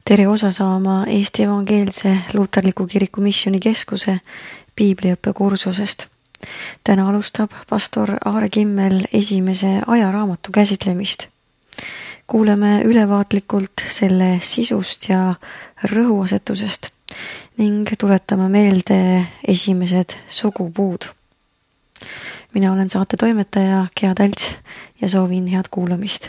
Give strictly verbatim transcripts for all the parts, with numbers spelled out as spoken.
Tere osa saama Eesti Evangeelse Luuterliku Kiriku Missioni Keskuse piibliõppe kursusest. Täna alustab pastor Aare Kimmel esimese ajaraamatu käsitlemist. Kuuleme ülevaatlikult selle sisust ja rõhuasetusest ning tuletame meelde esimesed sugupuud. Mina olen saate toimetaja Gea Talts ja soovin head kuulamist.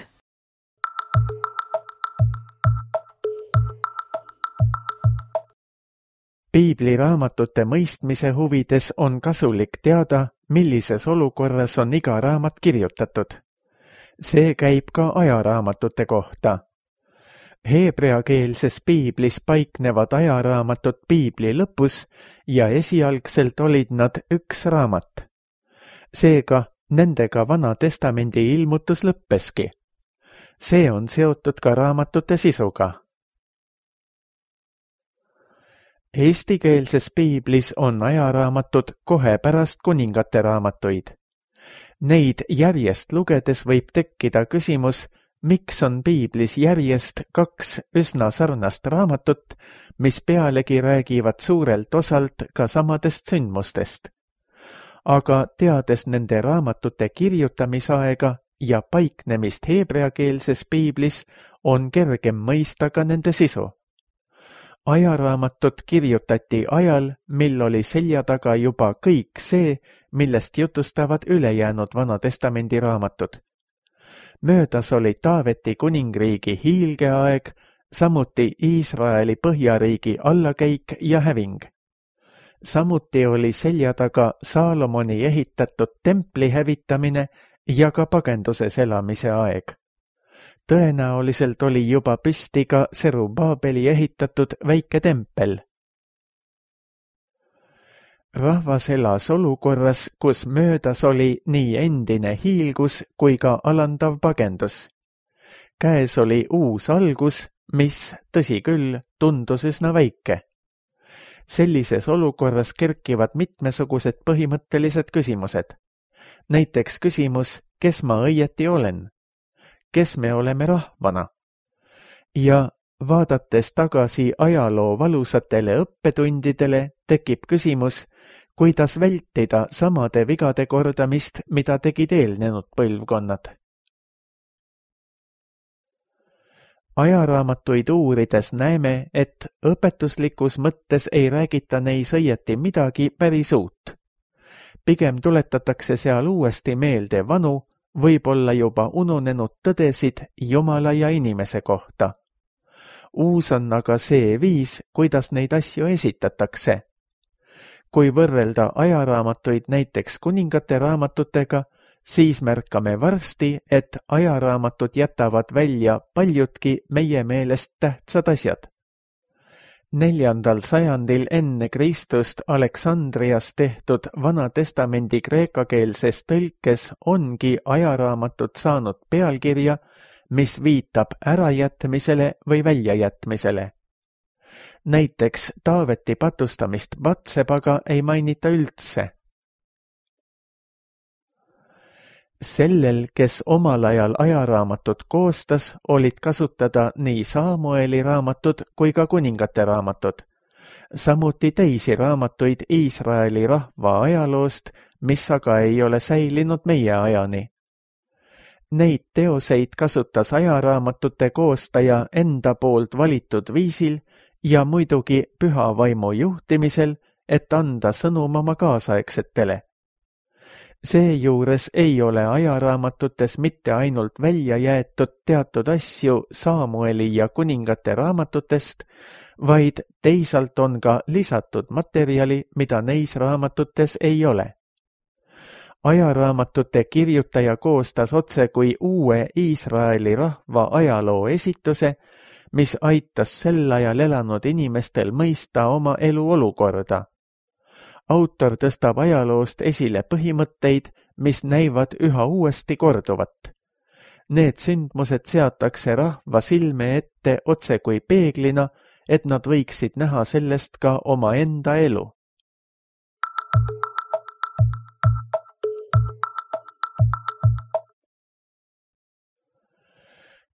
Piibliraamatute mõistmise huvides on kasulik teada, millises olukorras on iga raamat kirjutatud. See käib ka ajaraamatute kohta. Heebreakeelses piiblis paiknevad ajaraamatud piibli lõpus ja esialgselt olid nad üks raamat. Seega nendega Vana Testamendi ilmutus lõppeski. See on seotud ka raamatute sisuga. Eestikeelses piiblis on ajaraamatud kohe pärast kuningate raamatuid. Neid järjest lugedes võib tekkida küsimus, miks on piiblis järjest kaks üsna sarnast raamatut, mis pealegi räägivad suurelt osalt ka samadest sündmustest. Aga teades nende raamatute kirjutamisaega ja paiknemist heebreakeelses piiblis, on kergem mõista ka nende sisu. Ajaraamatud kirjutati ajal, mil oli selja taga juba kõik see, millest jutustavad ülejäänud Vana Testamendi raamatud. Möödas oli Taaveti kuningriigi hiilgeaeg, samuti Iisraeli põhjariigi allakäik ja häving. Samuti oli selja taga Saalomoni ehitatud templi hävitamine ja ka pagenduses elamise aeg. Tõenäoliselt oli juba püsti ka Serubaabeli ehitatud väike tempel. Rahvas elas olukorras, kus möödas oli nii endine hiilgus kui ka alandav pagendus. Käes oli uus algus, mis, tõsi küll, tundus üsna väike. Sellises olukorras kerkivad mitmesugused põhimõttelised küsimused. Näiteks küsimus, kes ma õieti olen? Kes me oleme rahvana? Ja vaadates tagasi ajaloo valusatele õppetundidele, tekib küsimus, kuidas vältida samade vigade kordamist, mida tegid eelnenud põlvkonnad. Ajaraamatuid uurides näeme, et õpetuslikus mõttes ei räägita neis õieti midagi päris uut. Pigem tuletatakse seal uuesti meelde vanu, võib-olla juba ununenud tõdesid Jumala ja inimese kohta. Uus on aga see viis, kuidas neid asju esitatakse. Kui võrrelda ajaraamatuid näiteks kuningate raamatutega, siis märkame varsti, et ajaraamatud jätavad välja paljudki meie meelest tähtsad asjad. Neljandal sajandil enne Kristust Aleksandrias tehtud Vana Testamendi kreekakeelses tõlkes ongi ajaraamatud saanud pealkirja, mis viitab ärajätmisele või väljajätmisele. Näiteks Taaveti patustamist Batsebaga ei mainita üldse. Sellel, kes omal ajal ajaraamatut koostas, olid kasutada nii Saamueli raamatud kui ka kuningate raamatud. Samuti teisi raamatuid Iisraeli rahva ajaloost, mis aga ei ole säilinud meie ajani. Neid teoseid kasutas ajaraamatute koostaja enda poolt valitud viisil ja muidugi püha vaimu juhtimisel, et anda sõnum oma kaasaegsetele. Seejuures ei ole ajaraamatutes mitte ainult välja jäetud teatud asju Saamueli ja kuningate raamatutest, vaid teisalt on ka lisatud materjali, mida neis raamatutes ei ole. Ajaraamatute kirjutaja koostas otse kui uue Iisraeli rahva ajaloo esituse, mis aitas sel ajal elanud inimestel mõista oma elu olukorda. Autor tõstab ajaloost esile põhimõtteid, mis näivad üha uuesti korduvat. Need sündmused seatakse rahva silme ette otse kui peeglina, et nad võiksid näha sellest ka oma enda elu.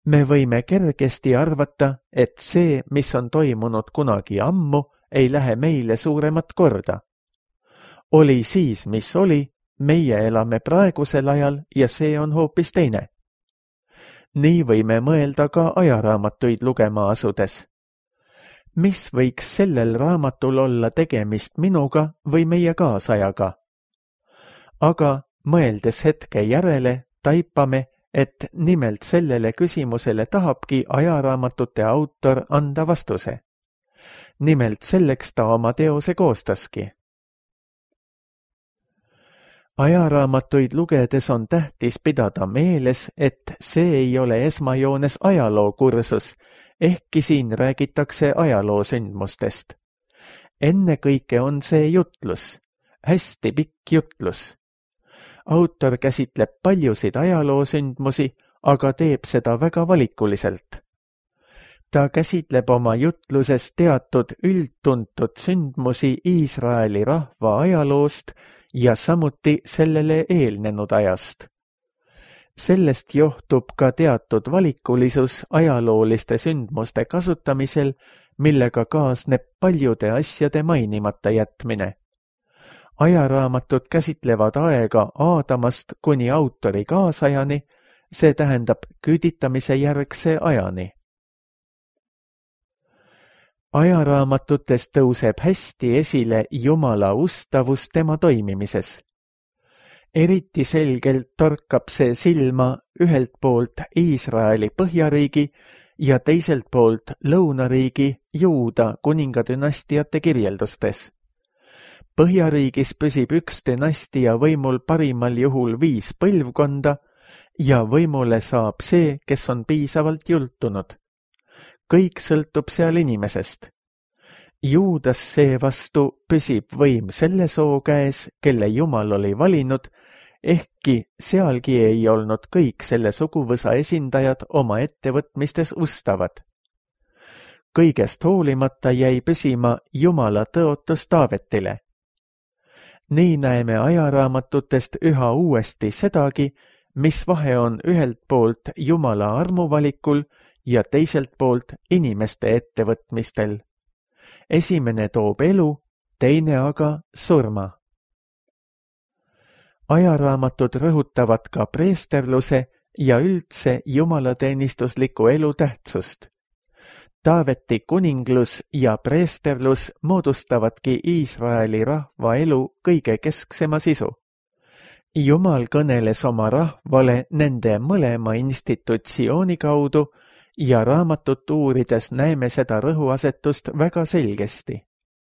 Me võime kergesti arvata, et see, mis on toimunud kunagi ammu, ei lähe meile suuremat korda. Oli siis, mis oli, meie elame praegusel ajal ja see on hoopis teine. Nii võime mõelda ka ajaraamatuid lugema asudes. Mis võiks sellel raamatul olla tegemist minuga või meie kaasajaga? Aga mõeldes hetke järele, taipame, et nimelt sellele küsimusele tahabki ajaraamatute autor anda vastuse. Nimelt selleks ta oma teose koostaski. Ajaraamatuid lugedes on tähtis pidada meeles, et see ei ole esmajoones ajalookursus, ehkki siin räägitakse ajaloosündmustest. Ennekõike on see jutlus, hästi pikk jutlus. Autor käsitleb paljusid ajaloosündmusi, aga teeb seda väga valikuliselt. Ta käsitleb oma jutluses teatud üldtuntud sündmusi Iisraeli rahva ajaloost ja samuti sellele eelnenud ajast. Sellest johtub ka teatud valikulisus ajalooliste sündmuste kasutamisel, millega kaasneb paljude asjade mainimata jätmine. Ajaraamatud käsitlevad aega Aadamast kuni autori kaasajani, see tähendab küüditamise järgse ajani. Ajaraamatutes tõuseb hästi esile Jumala ustavus tema toimimises. Eriti selgelt torkab see silma ühelt poolt Iisraeli põhjariigi ja teiselt poolt lõunariigi Juuda kuningadünastiate kirjeldustes. Põhjariigis püsib üks dünastia võimul parimal juhul viis põlvkonda ja võimule saab see, kes on piisavalt jultunud. Kõik sõltub seal inimesest. Juudas seevastu püsib võim selle soo käes, kelle Jumal oli valinud, ehkki sealgi ei olnud kõik selle suguvõsa esindajad oma ettevõtmistes ustavad. Kõigest hoolimata jäi püsima Jumala tõotus Taavetile. Nii näeme ajaraamatutest üha uuesti sedagi, mis vahe on ühelt poolt Jumala armuvalikul ja teiselt poolt inimeste ettevõtmistel. Esimene toob elu, teine aga surma. Ajaraamatud rõhutavad ka preesterluse ja üldse jumalateenistusliku elu tähtsust. Taaveti kuninglus ja preesterlus moodustavadki Iisraeli rahva elu kõige kesksema sisu. Jumal kõneles oma rahvale nende mõlema institutsiooni kaudu ja raamatut uurides näeme seda rõhuasetust väga selgesti.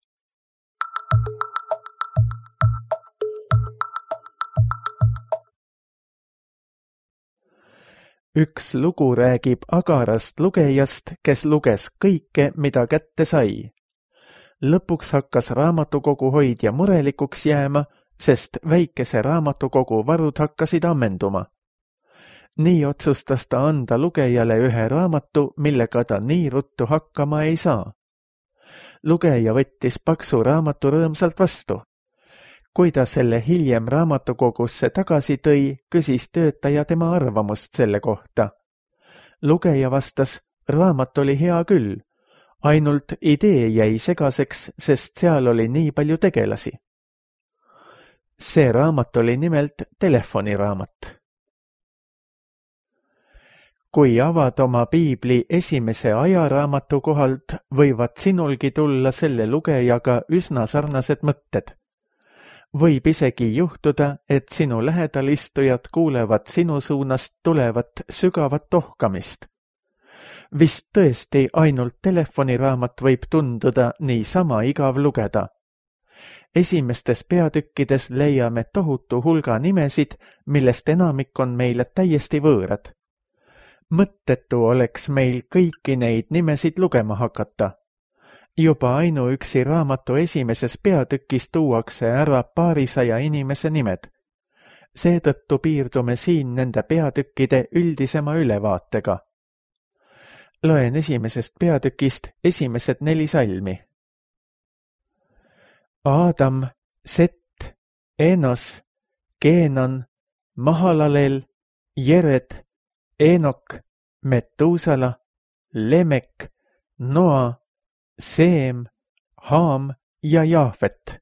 Üks lugu räägib agarast lugejast, kes luges kõike, mida kätte sai. Lõpuks hakkas raamatukogu hoidja murelikuks jääma, sest väikese raamatukogu varud hakkasid ammenduma. Nii otsustas ta anda lugejale ühe raamatu, millega ta nii ruttu hakkama ei saa. Lugeja võttis paksu raamatu rõõmsalt vastu. Kui ta selle hiljem raamatukogusse tagasi tõi, küsis töötaja tema arvamust selle kohta. Lugeja vastas, raamat oli hea küll, ainult idee jäi segaseks, sest seal oli nii palju tegelasi. See raamat oli nimelt telefoniraamat. Kui avad oma piibli esimese ajaraamatu kohalt, võivad sinulgi tulla selle lugejaga üsna sarnased mõtted. Võib isegi juhtuda, et sinu lähedalistujad kuulevad sinu suunast tulevat sügavat tohkamist. Vist tõesti ainult telefoniraamat võib tunduda niisama igav lugeda. Esimestes peatükkides leiame tohutu hulga nimesid, millest enamik on meile täiesti võõrad. Mõttetu oleks meil kõiki neid nimesid lugema hakata. Juba ainuüksi raamatu esimeses peatükis tuuakse ära paarisaja inimese nimed. Seetõttu piirdume siin nende peatükkide üldisema ülevaatega. Loen esimesest peatükist esimesed neli salmi. Aadam, Set, Enos, Keenan, Mahalalel, Jered, Enok, Metusala, Lemek, Noa, Seem, Haam ja Jaafet.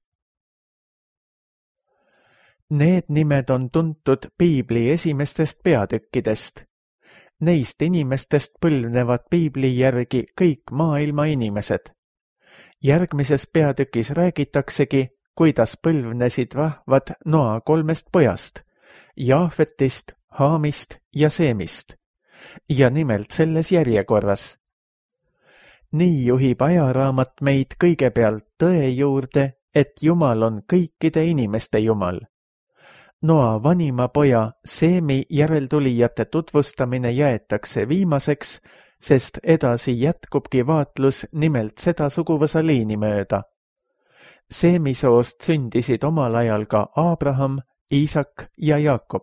Need nimed on tuntud piibli esimestest peatükkidest. Neist inimestest põlvnevad piibli järgi kõik maailma inimesed. Järgmises peatükis räägitaksegi, kuidas põlvnesid rahvad Noa kolmest pojast, Jaafetist, Haamist ja Seemist, ja nimelt selles järjekorras. Nii juhib ajaraamat meid kõigepealt tõe juurde, et Jumal on kõikide inimeste Jumal. Noa vanima poja Seemi järeltulijate tutvustamine jäetakse viimaseks, sest edasi jätkubki vaatlus nimelt seda suguvõsa liini mööda. Seemi soost sündisid omal ajal ka Abraham, Iisak ja Jaakob.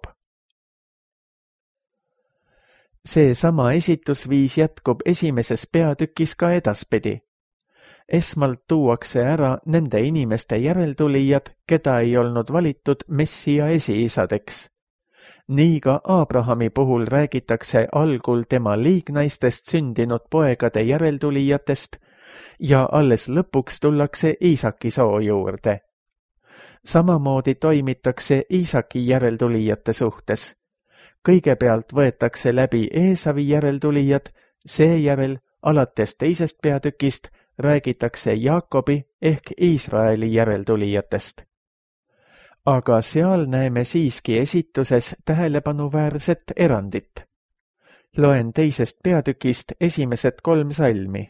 Seesama esitusviis jätkub esimeses peatükis ka edaspidi. Esmalt tuuakse ära nende inimeste järeltulijad, keda ei olnud valitud Messia esiisadeks. Nii ka Abrahami puhul räägitakse algul tema liignaistest sündinud poegade järeltulijatest ja alles lõpuks tullakse Iisaki soo juurde. Samamoodi toimitakse Iisaki järeltulijate suhtes. Kõigepealt võetakse läbi Eesavi järeltulijad, seejärel alates teisest peatükist räägitakse Jaakobi ehk Iisraeli järeltulijatest. Aga seal näeme siiski esituses tähelepanuväärset erandit. Loen teisest peatükist esimesed kolm salmi.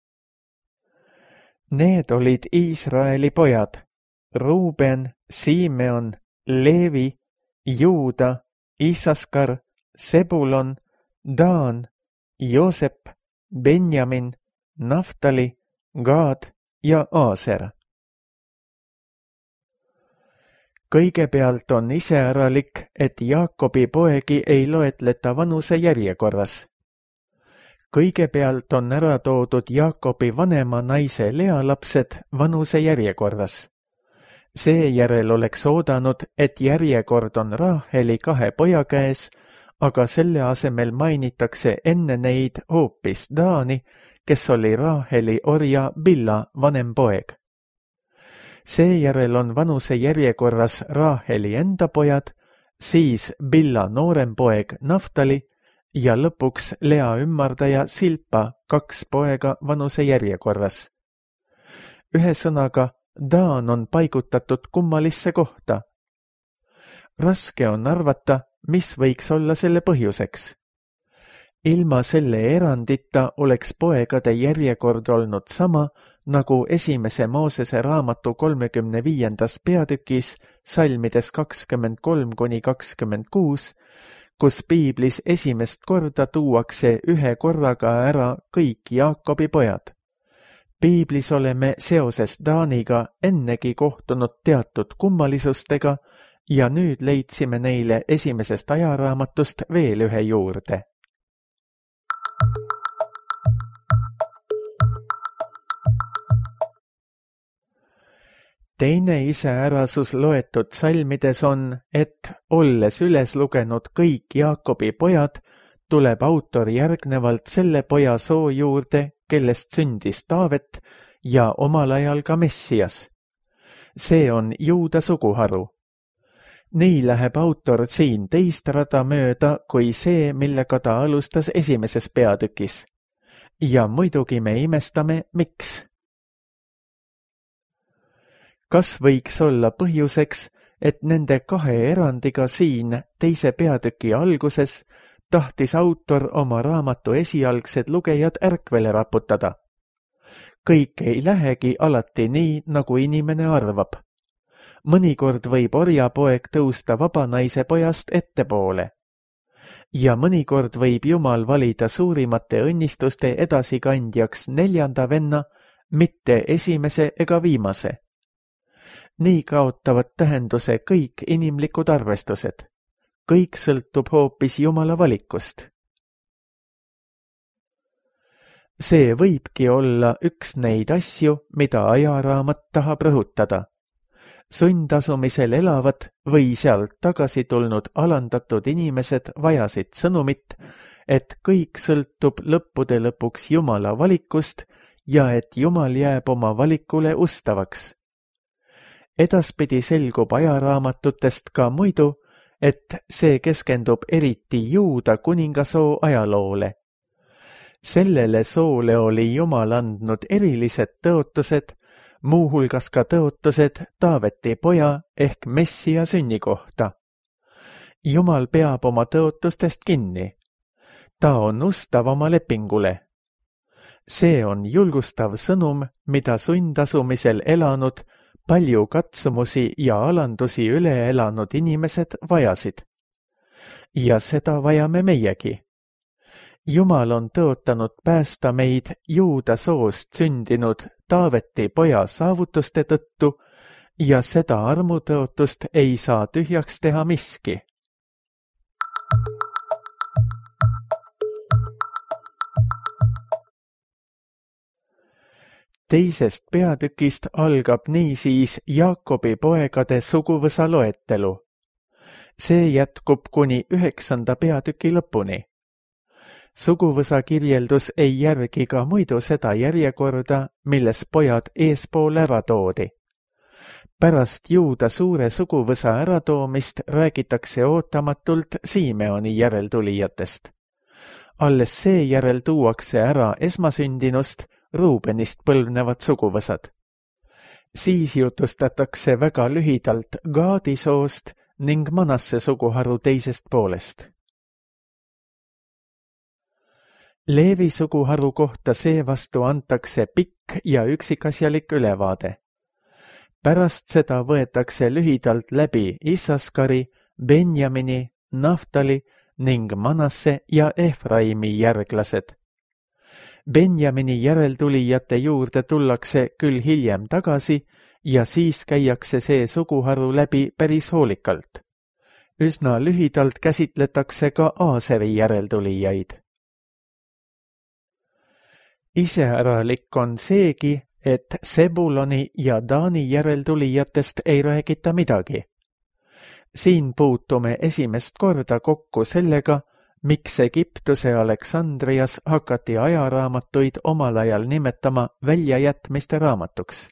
Need olid Iisraeli pojad, Ruuben, Simeon, Leevi, Juuda, Isaskar, Sebulon, Daan, Joosep, Benjamin, Naftali, Gaad ja Aaser. Kõigepealt on iseäralik, et Jaakobi poegi ei loetleta vanuse järjekorras. Kõigepealt on ära toodud Jaakobi vanema naise Lea lapsed vanuse järjekorras. Seejärel oleks oodanud, et järjekord on Raaheli kahe poja käes, aga selle asemel mainitakse enne neid hoopis Daani, kes oli Raaheli orja Billa vanem poeg. Seejärel on vanuse järjekorras Raaheli enda pojad, siis Billa noorem poeg Naftali ja lõpuks Lea ümmardaja Silpa kaks poega vanuse järjekorras. Ühesõnaga, Daan on paigutatud kummalisse kohta. Raske on arvata, mis võiks olla selle põhjuseks. Ilma selle erandita oleks poegade järjekord olnud sama, nagu esimese Moosese raamatu kolmekümne viiendas peatükis salmides kakskümmend kolm kuni kakskümmend kuus, kus piiblis esimest korda tuuakse ühe korraga ära kõik Jaakobi pojad. Piiblis oleme seoses Daaniga ennegi kohtunud teatud kummalisustega ja nüüd leidsime neile esimesest ajaraamatust veel ühe juurde. Teine iseärasus loetud salmides on, et olles üles lugenud kõik Jaakobi pojad, tuleb autor järgnevalt selle poja soo juurde, kellest sündis Taavet ja omal ajal ka Messias. See on Juuda suguharu. Nii läheb autor siin teist rada mööda kui see, millega ta alustas esimeses peatükis. Ja muidugi me imestame, miks. Kas võiks olla põhjuseks, et nende kahe erandiga siin teise peatüki alguses tahtis autor oma raamatu esialgsed lugejad ärkvele raputada? Kõik ei lähegi alati nii, nagu inimene arvab. Mõnikord võib orjapoeg tõusta vabanaise pojast ettepoole. Ja mõnikord võib Jumal valida suurimate õnnistuste edasikandjaks neljanda venna, mitte esimese ega viimase. Nii kaotavad tähenduse kõik inimlikud arvestused. Kõik sõltub hoopis Jumala valikust. See võibki olla üks neid asju, mida ajaraamat tahab rõhutada. Sundasumisel elavad või sealt tagasi tulnud alandatud inimesed vajasid sõnumit, et kõik sõltub lõppude lõpuks Jumala valikust ja et Jumal jääb oma valikule ustavaks. Edaspidi selgub ajaraamatutest ka muidu, et see keskendub eriti Juuda kuningasoo ajaloole. Sellele soole oli Jumal andnud erilised tõotused, muuhulgas ka tõotused Taaveti poja ehk Messia sünni kohta. Jumal peab oma tõotustest kinni. Ta on ustav oma lepingule. See on julgustav sõnum, mida sundasumisel elanud, palju katsumusi ja alandusi üle elanud inimesed vajasid. Ja seda vajame meiegi. Jumal on tõotanud päästa meid Juuda soost sündinud Taaveti poja saavutuste tõttu ja seda armutõotust ei saa tühjaks teha miski. Teisest peatükist algab niisiis Jaakobi poegade suguvõsa loetelu. See jätkub kuni üheksanda peatüki lõpuni. Suguvõsa kirjeldus ei järgi ka muidu seda järjekorda, milles pojad eespool ära toodi. Pärast Juuda suure suguvõsa äratoomist räägitakse ootamatult Simeoni järeltulijatest. Alles seejärel tuuakse ära esmasündinust, Ruubenist põlvnevad suguvõsad. Siis jutustatakse väga lühidalt Gaadi soost ning Manasse suguharu teisest poolest. Leevi suguharu kohta seevastu antakse pikk ja üksikasjalik ülevaade. Pärast seda võetakse lühidalt läbi Issaskari, Benjamini, Naftali ning Manasse ja Efraimi järglased. Benjamini järeltulijate juurde tullakse küll hiljem tagasi ja siis käiakse see suguharu läbi päris hoolikalt. Üsna lühidalt käsitletakse ka Aaseri järeltulijaid. Iseäralik on seegi, et Sebuloni ja Daani järeltulijatest ei räägita midagi. Siin puutume esimest korda kokku sellega, miks Egiptuse Aleksandrias hakati ajaraamatuid omal ajal nimetama väljajätmiste raamatuks.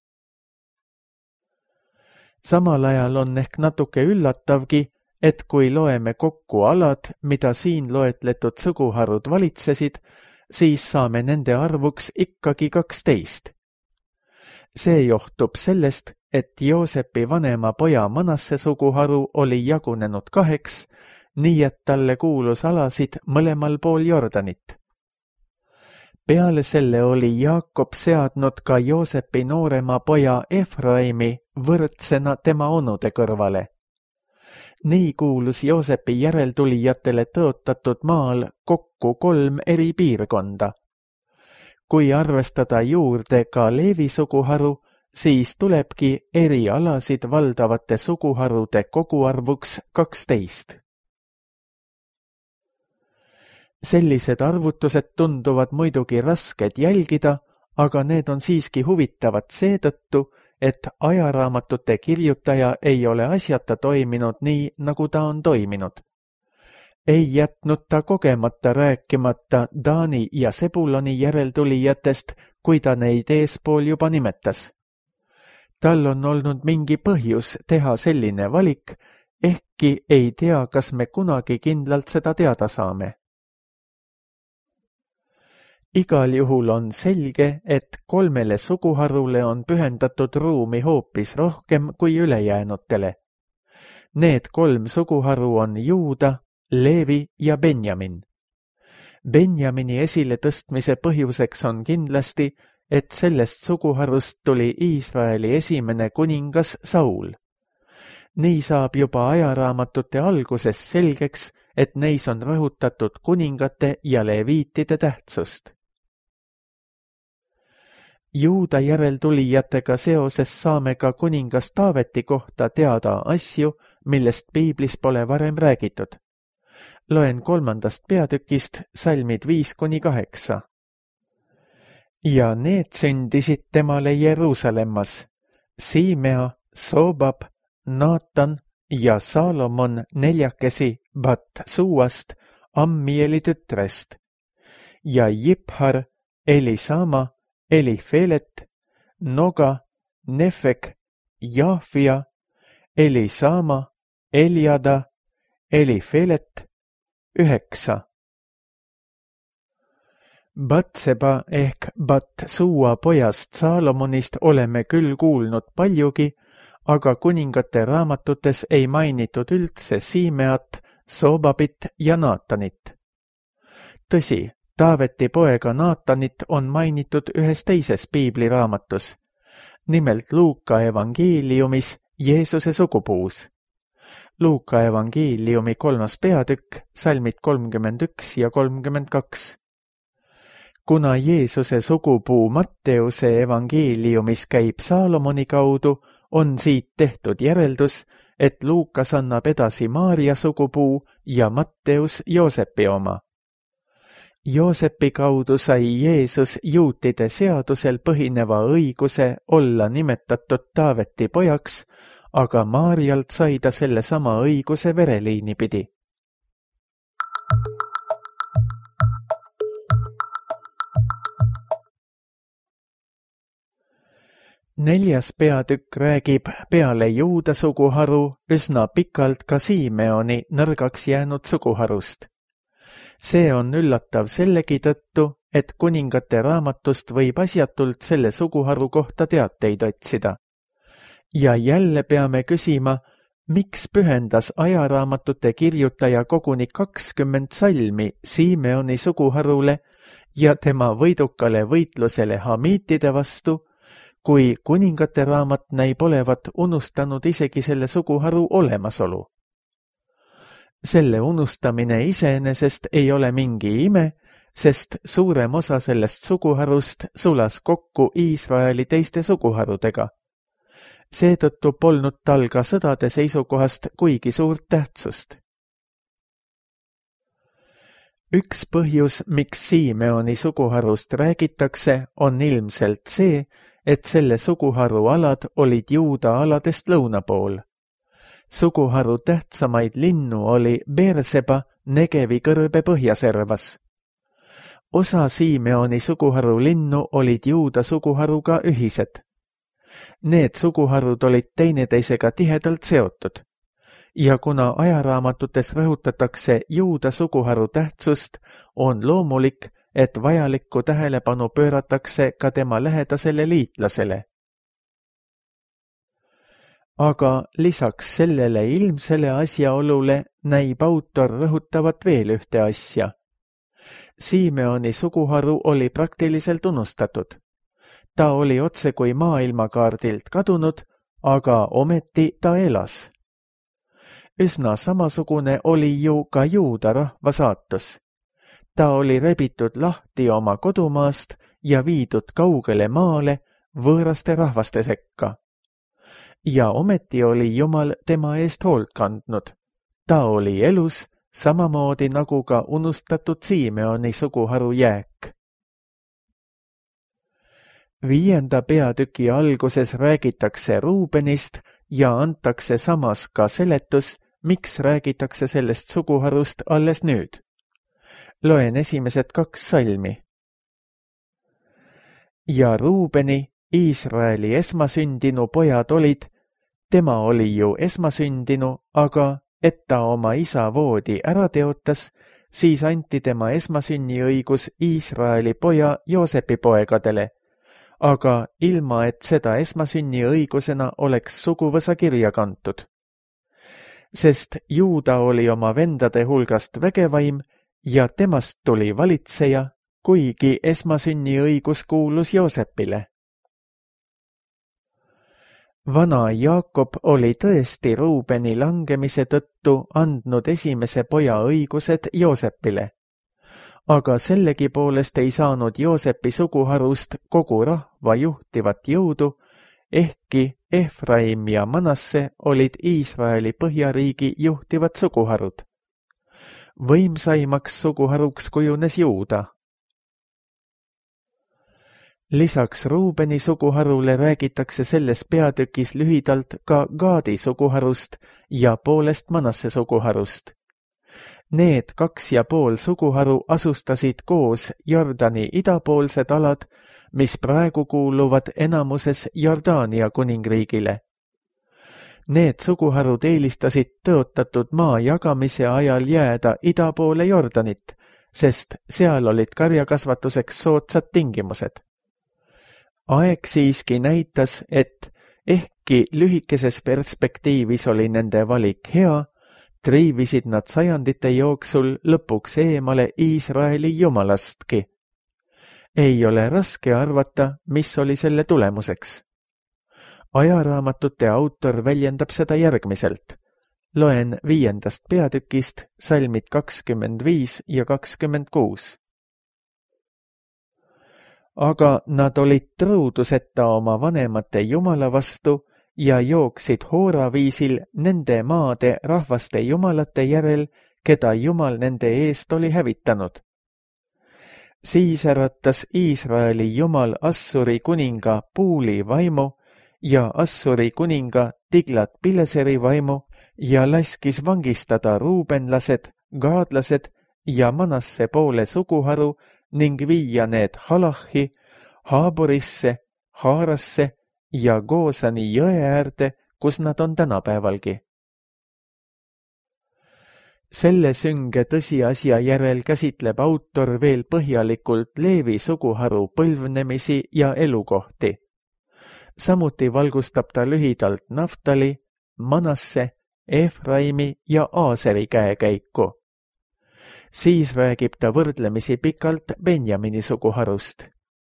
Samal ajal on ehk natuke üllatavgi, et kui loeme kokku alad, mida siin loetletud suguharud valitsesid, siis saame nende arvuks ikkagi kaksteist. See johtub sellest, et Joosepi vanema poja Manasse suguharu oli jagunenud kaheks, nii et talle kuulus alasid mõlemal pool Jordanit. Peale selle oli Jaakob seadnud ka Joosepi noorema poja Efraimi võrdsena tema onude kõrvale. Nii kuulus Joosepi järeltulijatele tõotatud maal kokku kolm eri piirkonda. Kui arvestada juurde ka Leevi suguharu, siis tulebki eri alasid valdavate suguharude koguarvuks kaksteist. Sellised arvutused tunduvad muidugi rasked jälgida, aga need on siiski huvitavad seetõttu, et ajaraamatute kirjutaja ei ole asjata toiminud nii, nagu ta on toiminud. Ei jätnud ta kogemata rääkimata Daani ja Sebuloni järeltulijatest, kui ta neid eespool juba nimetas. Tal on olnud mingi põhjus teha selline valik, ehkki ei tea, kas me kunagi kindlalt seda teada saame. Igal juhul on selge, et kolmele suguharule on pühendatud ruumi hoopis rohkem kui ülejäänutele. Need kolm suguharu on Juuda, Leevi ja Benjamin. Benjamini esile tõstmise põhjuseks on kindlasti, et sellest suguharust tuli Iisraeli esimene kuningas Saul. Nii saab juba ajaraamatute alguses selgeks, et neis on rõhutatud kuningate ja leviitide tähtsust. Juuda järeltulijatega seoses saame ka kuningas Taaveti kohta teada asju, millest piiblis pole varem räägitud. Loen kolmandast peatükist salmid viis kuni kaheksa. Ja need sündisid temale Jeruusalemmas, Siimea, Soobab, Naatan ja Saalomon neljakesi Bat Suuast, Ammieli tütrest ja Jiphar, Elisama, Elifelet, Noga, Nefek, Jahvia, Elisama, Eliada, Elifelet, üheksa. Batseba ehk Bat-Sua pojast Saalomonist oleme küll kuulnud paljugi, aga kuningate raamatutes ei mainitud üldse Siimeat, Soobabit ja Naatanit. Tõsi, Taaveti poega Naatanit on mainitud ühes teises piibliraamatus, nimelt Luuka evangeeliumis Jeesuse sugupuus. Luuka evangeeliumi kolmas peatükk, salmid kolmkümmend üks ja kolmkümmend kaks. Kuna Jeesuse sugupuu Matteuse evangeeliumis käib Saalomoni kaudu, on siit tehtud järeldus, et Luukas annab edasi Maaria sugupuu ja Matteus Joosepi oma. Joosepi kaudu sai Jeesus juutide seadusel põhineva õiguse olla nimetatud Taaveti pojaks, aga Maarialt sai ta selle sama õiguse vereliini pidi. Neljas peatükk räägib peale Juuda suguharu üsna pikalt ka Siimeoni nõrgaks jäänud suguharust. See on üllatav sellegi tõttu, et kuningate raamatust võib asjatult selle suguharu kohta teateid otsida. Ja jälle peame küsima, miks pühendas ajaraamatute kirjutaja koguni kakskümmend salmi Siimeoni suguharule ja tema võidukale võitlusele hamiitide vastu, kui kuningate raamat näib olevat unustanud isegi selle suguharu olemasolu. Selle unustamine iseenesest ei ole mingi ime, sest suurem osa sellest suguharust sulas kokku Iisraeli teiste suguharudega. Seetõttu polnud tal ka sõdade seisukohast kuigi suurt tähtsust. Üks põhjus, miks Siimeoni suguharust räägitakse, on ilmselt see, et selle suguharu alad olid Juuda aladest lõuna pool. Suguharu tähtsamaid linnu oli Beerseba Negevi kõrbe põhjaservas. Osa Siimeoni suguharu linnu olid Juuda suguharuga ühised. Need suguharud olid teineteisega tihedalt seotud. Ja kuna ajaraamatutes rõhutatakse Juuda suguharu tähtsust, on loomulik, et vajalikku tähelepanu pööratakse ka tema lähedasele liitlasele. Aga lisaks sellele ilmsele asjaolule näib autor rõhutavat veel ühte asja. Siimeoni suguharu oli praktiliselt unustatud. Ta oli otse kui maailmakaardilt kadunud, aga ometi ta elas. Üsna samasugune oli ju ka Juuda rahva saatus. Ta oli rebitud lahti oma kodumaast ja viidud kaugele maale võõraste rahvaste sekka. Ja ometi oli Jumal tema eest hoolt kandnud. Ta oli elus, samamoodi nagu ka unustatud Siimeoni suguharu jääk. Viienda peatüki alguses räägitakse Ruubenist ja antakse samas ka seletus, miks räägitakse sellest suguharust alles nüüd. Loen esimesed kaks salmi. Ja Ruubeni, Iisraeli esmasündinu pojad olid, tema oli ju esmasündinu, aga et ta oma isa voodi ära teotas, siis anti tema esmasünniõigus Iisraeli poja Joosepi poegadele, aga ilma, et seda esmasünniõigusena oleks suguvõsa kirja kantud. Sest Juuda oli oma vendade hulgast vägevaim ja temast tuli valitseja, kuigi esmasünniõigus kuulus Joosepile. Vana Jaakob oli tõesti Ruubeni langemise tõttu andnud esimese poja õigused Joosepile, aga sellegi poolest ei saanud Joosepi suguharust kogu rahva juhtivat jõudu, ehkki Efraim ja Manasse olid Iisraeli põhjariigi juhtivad suguharud. Võimsaimaks suguharuks kujunes Juuda. Lisaks Ruubeni suguharule räägitakse selles peatükis lühidalt ka Gaadi suguharust ja poolest Manasse suguharust. Need kaks ja pool suguharu asustasid koos Jordani idapoolsed alad, mis praegu kuuluvad enamuses Jordaania kuningriigile. Need suguharud eelistasid tõotatud maa jagamise ajal jääda ida poole Jordanit, sest seal olid karjakasvatuseks soodsad tingimused. Aeg siiski näitas, et ehkki lühikeses perspektiivis oli nende valik hea, triivisid nad sajandite jooksul lõpuks eemale Iisraeli jumalastki. Ei ole raske arvata, mis oli selle tulemuseks. Ajaraamatute autor väljendab seda järgmiselt. Loen viiendast peatükist salmid kakskümmend viis ja kakskümmend kuus. Aga nad olid truuduseta oma vanemate jumala vastu ja jooksid hooraviisil nende maade rahvaste jumalate järel, keda jumal nende eest oli hävitanud. Siis äratas Iisraeli jumal Assuri kuninga Puuli vaimu ja Assuri kuninga Tiglat-Pileseri vaimu ja laskis vangistada ruubenlased, gaadlased ja Manasse poole suguharu ning viia need Halahi, Haaborisse, Haarasse ja Goosani jõe äärde, kus nad on tänapäevalgi. Selle sünge tõsiasja järel käsitleb autor veel põhjalikult Leevi suguharu põlvnemisi ja elukohti. Samuti valgustab ta lühidalt Naftali, Manasse, Efraimi ja Aaseri käekäiku. Siis räägib ta võrdlemisi pikalt Benjamini suguharust.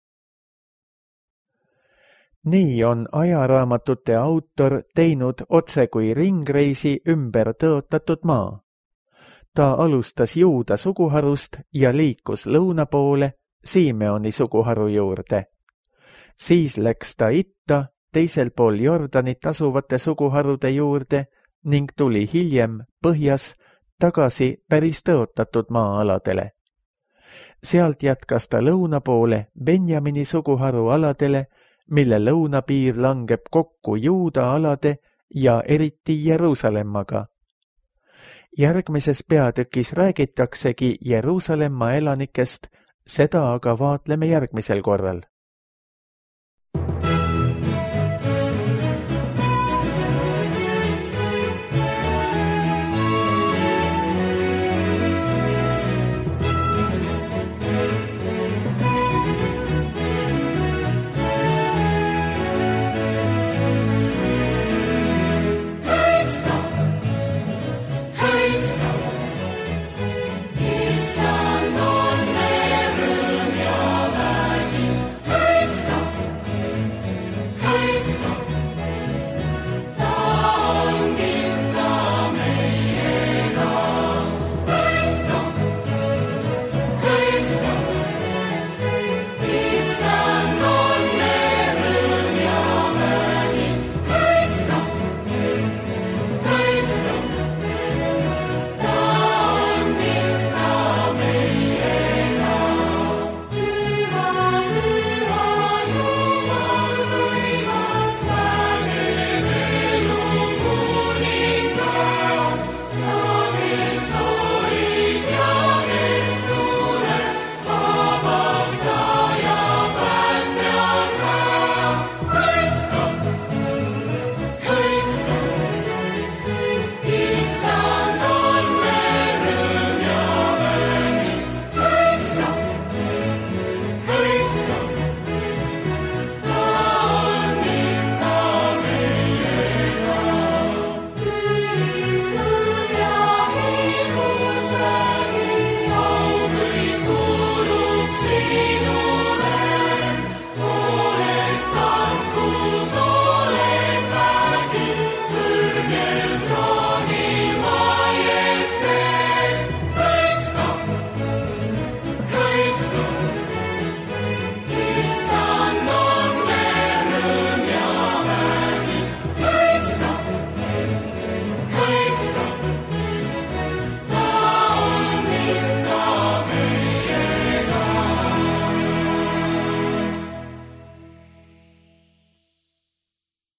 Nii on ajaraamatute autor teinud otse kui ringreisi ümber tõotatud maa. Ta alustas Juuda suguharust ja liikus lõuna poole Simeoni suguharu juurde. Siis läks ta itta teisel pool Jordanit asuvate suguharude juurde ning tuli hiljem põhjas tagasi päris tõotatud maa-aladele. Sealt jätkas ta lõuna poole Benjamini suguharu aladele, mille lõunapiir langeb kokku Juuda alade ja eriti Jeruusalemmaga. Järgmises peatükis räägitaksegi Jeruusalemma elanikest, seda aga vaatleme järgmisel korral.